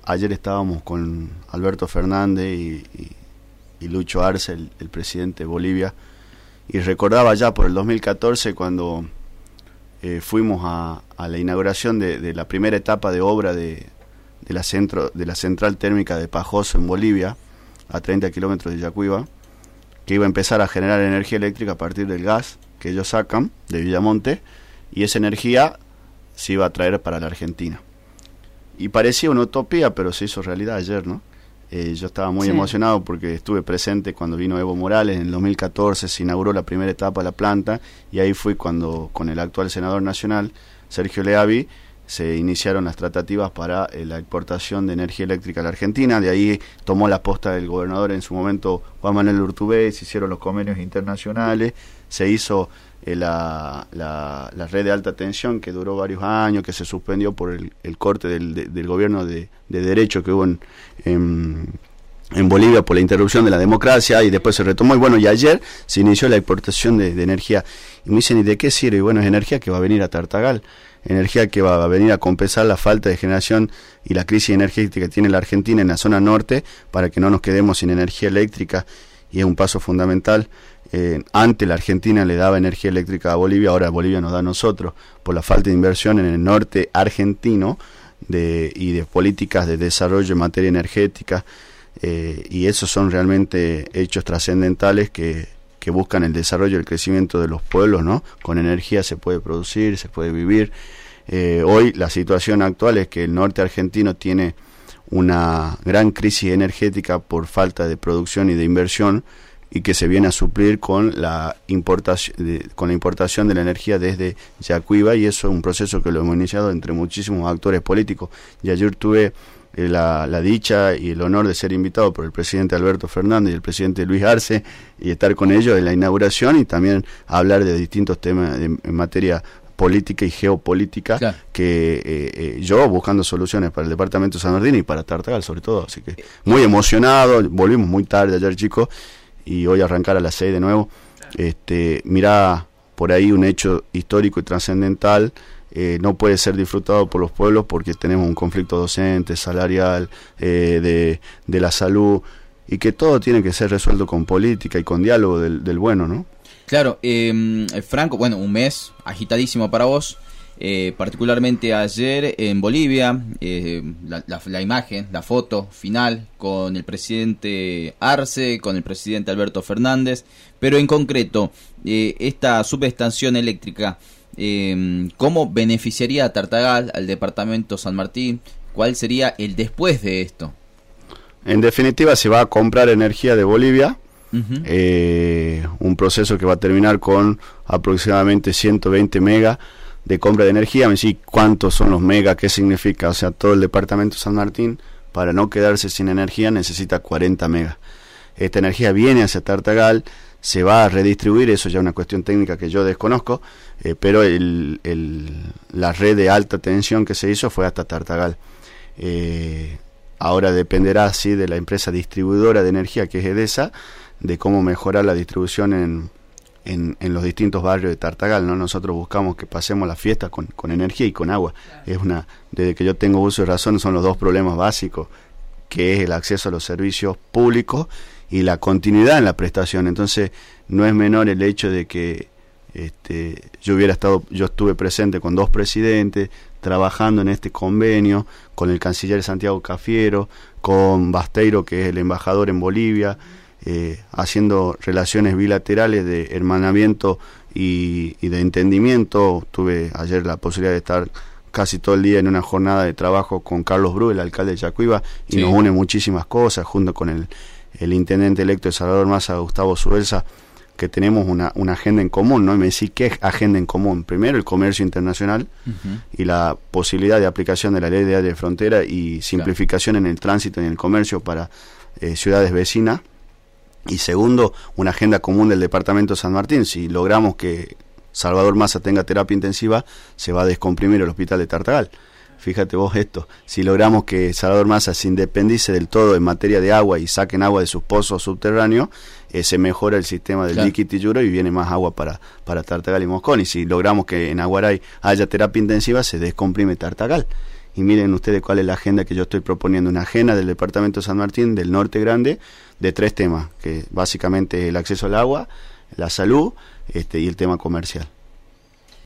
ayer estábamos con Alberto Fernández y Lucho Arce, el presidente de Bolivia, y recordaba ya por el 2014 cuando fuimos a la inauguración de la primera etapa de obra de la central térmica de Pajoso en Bolivia, a 30 kilómetros de Yacuiba, que iba a empezar a generar energía eléctrica a partir del gas que ellos sacan de Villamonte, y esa energía se iba a traer para la Argentina. Y parecía una utopía, pero se hizo realidad ayer, ¿no? Yo estaba muy emocionado porque estuve presente cuando vino Evo Morales. En el 2014 se inauguró la primera etapa de la planta, y ahí fue cuando con el actual senador nacional, Sergio Leavi, se iniciaron las tratativas para la exportación de energía eléctrica a la Argentina. De ahí tomó la posta el gobernador en su momento, Juan Manuel Urtubey, se hicieron los convenios internacionales, se hizo la red de alta tensión que duró varios años, que se suspendió por el corte del gobierno de derecho que hubo en Bolivia por la interrupción de la democracia, y después se retomó, y bueno, y ayer se inició la exportación de energía. Y me dicen, ¿y de qué sirve? Y bueno, es energía que va a venir a Tartagal, energía que va a venir a compensar la falta de generación y la crisis energética que tiene la Argentina en la zona norte, para que no nos quedemos sin energía eléctrica, y es un paso fundamental. Antes la Argentina le daba energía eléctrica a Bolivia, ahora Bolivia nos da a nosotros, por la falta de inversión en el norte argentino y de políticas de desarrollo en materia energética, y esos son realmente hechos trascendentales que buscan el desarrollo y el crecimiento de los pueblos, ¿no? Con energía se puede producir, se puede vivir. Hoy la situación actual es que el norte argentino tiene una gran crisis energética por falta de producción y de inversión, y que se viene a suplir con la importación de la energía desde Yacuiba, y eso es un proceso que lo hemos iniciado entre muchísimos actores políticos. Y ayer tuve la dicha y el honor de ser invitado por el presidente Alberto Fernández y el presidente Luis Arce, y estar con ellos en la inauguración, y también hablar de distintos temas en materia política y geopolítica, claro, que yo buscando soluciones para el departamento de San Martín y para Tartagal sobre todo. Así que muy emocionado, volvimos muy tarde ayer, chicos, y hoy arrancar a las 6 de nuevo. Mirá por ahí un hecho histórico y trascendental. No puede ser disfrutado por los pueblos porque tenemos un conflicto docente, salarial, de la salud, y que todo tiene que ser resuelto con política y con diálogo del bueno, ¿no? Claro, Franco, bueno, un mes agitadísimo para vos, particularmente ayer en Bolivia, la imagen, la foto final con el presidente Arce, con el presidente Alberto Fernández, pero en concreto, esta subestación eléctrica, ¿cómo beneficiaría a Tartagal, al departamento San Martín? ¿Cuál sería el después de esto? En definitiva, se va a comprar energía de Bolivia. Un proceso que va a terminar con aproximadamente 120 megas de compra de energía. Me decís, ¿cuántos son los megas? ¿Qué significa? O sea, todo el departamento San Martín, para no quedarse sin energía, necesita 40 megas. Esta energía viene hacia Tartagal, se va a redistribuir, eso ya es una cuestión técnica que yo desconozco, pero la red de alta tensión que se hizo fue hasta Tartagal. Ahora dependerá, sí, de la empresa distribuidora de energía, que es EDESA, de cómo mejorar la distribución en los distintos barrios de Tartagal, ¿no? Nosotros buscamos que pasemos la fiesta con energía y con agua. Desde que yo tengo uso y razón, son los dos problemas básicos, que es el acceso a los servicios públicos y la continuidad en la prestación. Entonces, no es menor el hecho de que yo estuve presente con dos presidentes, trabajando en este convenio, con el canciller Santiago Cafiero, con Basteiro, que es el embajador en Bolivia, haciendo relaciones bilaterales de hermanamiento y de entendimiento. Tuve ayer la posibilidad de estar casi todo el día en una jornada de trabajo con Carlos Bru, el alcalde de Yacuiba, y sí, nos une muchísimas cosas, junto con el intendente electo de Salvador Massa, Gustavo Zubelsa, que tenemos una agenda en común, ¿no? Y me decís, ¿qué es agenda en común? Primero, el comercio internacional y la posibilidad de aplicación de la ley de área de frontera y simplificación en el tránsito y en el comercio para ciudades vecinas. Y segundo, una agenda común del departamento de San Martín. Si logramos que Salvador Massa tenga terapia intensiva, se va a descomprimir el hospital de Tartagal. Fíjate vos esto, si logramos que Salvador Massa se independice del todo en materia de agua y saquen agua de sus pozos subterráneos, se mejora el sistema del Liquitilluro y viene más agua para Tartagal y Moscón. Y si logramos que en Aguaray haya terapia intensiva, se descomprime Tartagal. y miren ustedes cuál es la agenda que yo estoy proponiendo, una agenda del departamento de San Martín, del Norte Grande, de 3 temas, que básicamente el acceso al agua, la salud y el tema comercial.